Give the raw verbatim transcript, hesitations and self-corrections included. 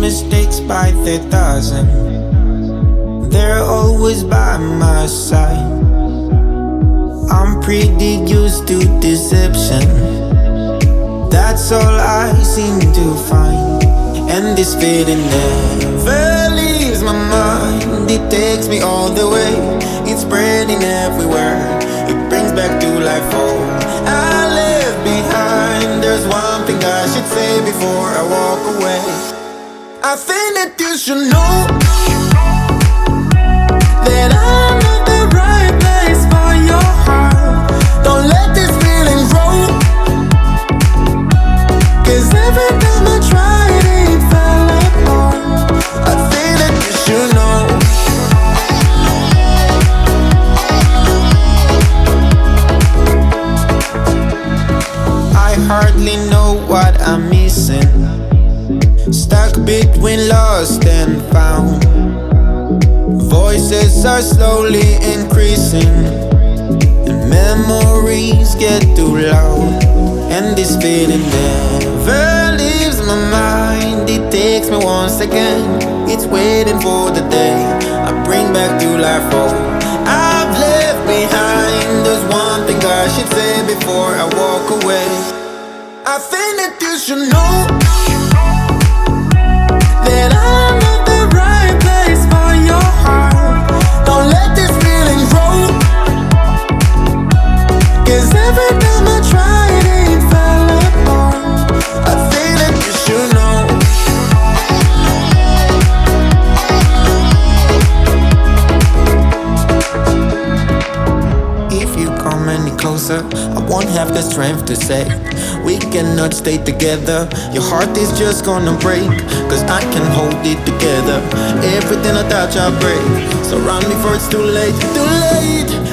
mistakes by the dozen. They're always by my side. I'm pretty used to deception. That's all I seem to find. And this feeling never leaves my mind. It takes me all the way. It's spreading everywhere. It brings back to life all I left behind. There's one thing I should say before I walk away. I think that you should know that I'm not the right place for your heart. Don't let this feeling grow, 'cause every time I tried it fell apart. I think that you should know. I hardly know what I'm missing. Stuck between lost and found. Voices are slowly increasing, and memories get too loud. And this feeling never leaves my mind. It takes me once again. It's waiting for the day I bring back to life all I've left behind. There's one thing I should say before I walk away. I think that you should know that I'm not the right place for your heart. Don't let this feeling grow, 'cause every time I tried it fell apart. I think that you should know. If you come any closer, I won't have the strength to say we cannot stay together. Your heart is just gonna break, 'cause I can hold it together. Everything I touch I break, so run before it's too late, too late.